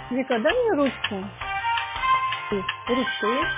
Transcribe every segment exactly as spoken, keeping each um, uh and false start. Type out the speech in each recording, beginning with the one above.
Вика, дай мне ручку. Есть. Ручка есть?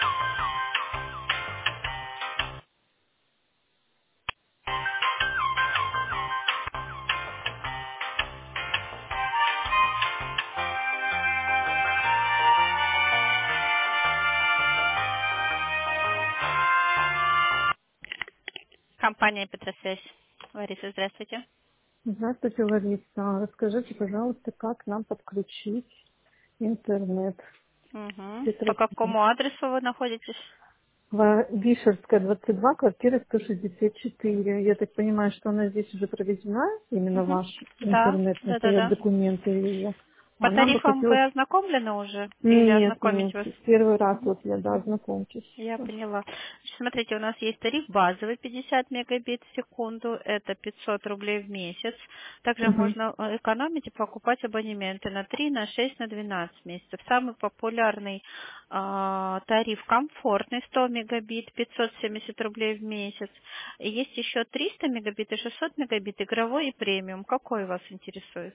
Компания Петросвязь. Лариса, здравствуйте. Здравствуйте, Лариса. Расскажите, пожалуйста, как нам подключить интернет в Угу. По Петросвязь? какому адресу вы находитесь? В Вишерская, двадцать два, квартира сто шестьдесят четыре. Я так понимаю, что она здесь уже проведена, именно Угу. ваш Да, интернет, на да, да, стоят да. документы ее. По А нам бы тарифам хотелось... вы ознакомлены уже? Или Нет, ознакомить нет, вас? первый раз Мгм. вот я, да, Мгм. знакомьтесь. Я поняла. Значит, смотрите, у нас есть тариф базовый пятьдесят мегабит в секунду, это пятьсот рублей в месяц. Также Угу. можно э, экономить и покупать абонементы на три, на шесть, на двенадцать месяцев. Самый популярный а, тариф комфортный сто мегабит, пятьсот семьдесят рублей в месяц. И есть еще триста мегабит и шестьсот мегабит, игровой и премиум. Какой вас интересует?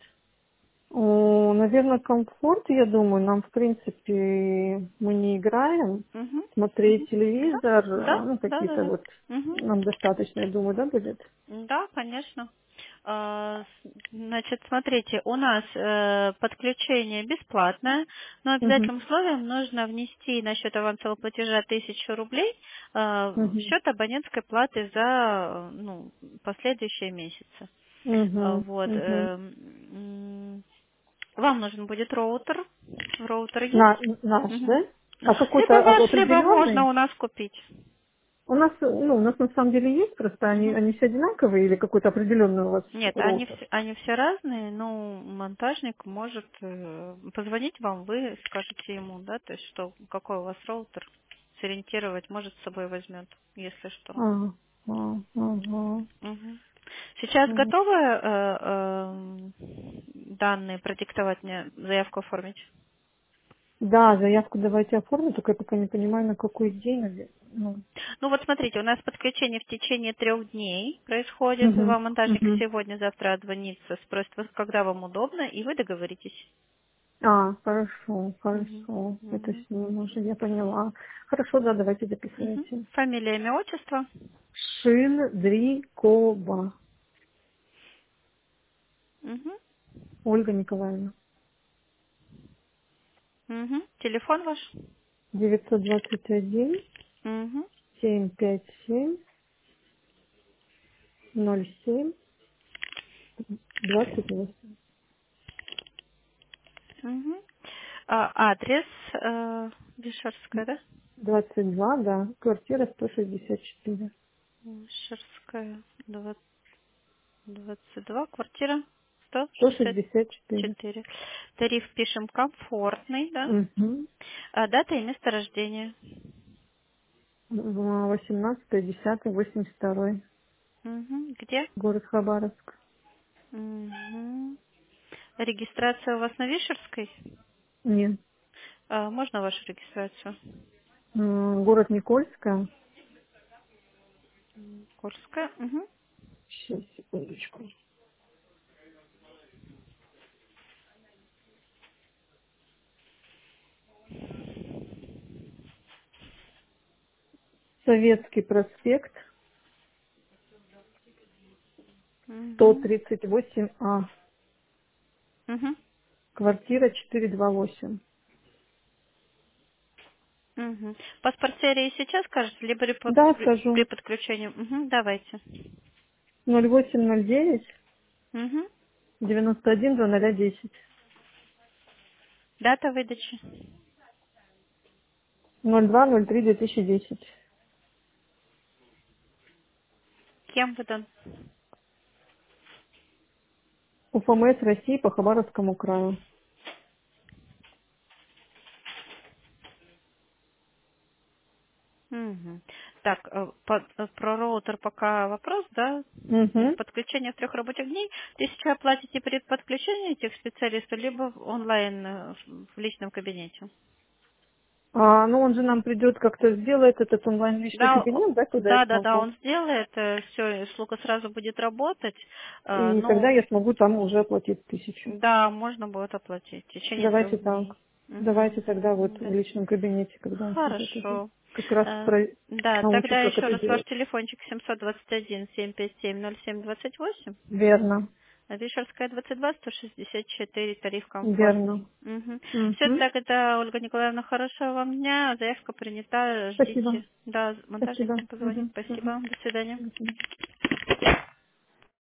О, наверное, комфорт, я думаю, нам, в принципе, мы не играем. Мгм. Смотреть Мгм. Да, телевизор, да, э, ну, да, да, какие-то да. вот, Мгм. нам достаточно, я думаю, да, будет? Да, конечно. А, с- Значит, смотрите, у нас э, подключение бесплатное, но Угу, обязательным условием нужно внести на счет авансового платежа тысячу рублей э, в угу, счет абонентской платы за э, ну, последующие месяцы. А, угу, Вот. угу. э, м, Вам нужен будет роутер. Роутер На, есть? наш, Мгм. да? А какой-то Либо о- ваш, либо можно определенный? у нас купить. У нас, ну, у нас на самом деле есть, просто они, Мгм. они все одинаковые или какой-то определенный у вас Нет, они роутер? все, они все разные, но монтажник может э, позвонить вам, вы скажете ему, да, то есть что, какой у вас роутер, сориентировать, может с собой возьмет, если что. А, а, ага, Мгм. Сейчас ага. готовы э, эм, данные продиктовать мне, заявку оформить? Да, заявку давайте оформим, только я пока не понимаю, на какой день. наве- Ну, Ну вот смотрите, у нас подключение в течение трех дней происходит. угу, Вам монтажник угу. сегодня-завтра отзвонится, спросит вас, когда вам удобно, и вы договоритесь. А, хорошо, Мгм. хорошо. Это Мгм. с ним уже я поняла. Хорошо, да, давайте Мгм. записывайте. Фамилия, имя, отчество. Шиндрикова Мгм. Ольга Николаевна. Мгм. Телефон ваш. девятьсот двадцать один Мгм. семь пять семь ноль семь двадцать восемь. Мгм. А, адрес э, Вишерская, да? двадцать два, да, квартира сто шестьдесят четыре. Вишерская, двадцать двадцать два, квартира сто сто шестьдесят шестьдесят четыре. четыре. Тариф пишем комфортный, да? Угу. А, дата и место рождения. восемнадцатое десятое восемьдесят второй. Мгм. Где? Город Хабаровск. Мгм. Регистрация у вас на Вишерской? Нет. А, можно вашу регистрацию? М, Город Никольская. Курская. Мгм. Сейчас, секундочку. Советский проспект, сто Мгм. тридцать восемь а Мгм. квартира четыреста двадцать восемь. Угу. Паспорт серии сейчас скажете, либо при, под- Да, при- при скажу. подключении? Угу, давайте. ноль восемь ноль девять Угу. девяносто один двадцать десять. Дата выдачи. ноль два ноль три две тысячи десять. Кем выдан? УФМС России по Хабаровскому краю. Угу. Так, э, по- э, про роутер пока вопрос, да? Э, Угу. Подключение в трех рабочих дней. Тысячу оплатите перед подключением этих специалистов, либо онлайн э, в в личном кабинете. А, ну он же нам придет как-то сделает этот онлайн личный Да, о- кабинет, да, куда я да, да, да, смогу. он сделает, все, услуга сразу будет работать, э, И тогда ну, я смогу там уже оплатить тысячу. да, можно будет оплатить в течение Давайте трех так. дней. Давайте Мгм. тогда вот в Да. личном кабинете, когда он придет уже. Хорошо. Как раз Э, про... Да, научу, тогда как еще это раз ваш делать. телефончик семь два один семь пять семь ноль семь двадцать восемь. Верно. Вишерская двадцать два, сто шестьдесят четыре, тариф комфортный. Верно. Все, Мгм. тогда, Ольга Николаевна, хорошего вам дня. Заявка принята, Спасибо. ждите. Да, монтажник Спасибо. вам позвонит. Мгм. Мгм. Спасибо. До свидания. До свидания.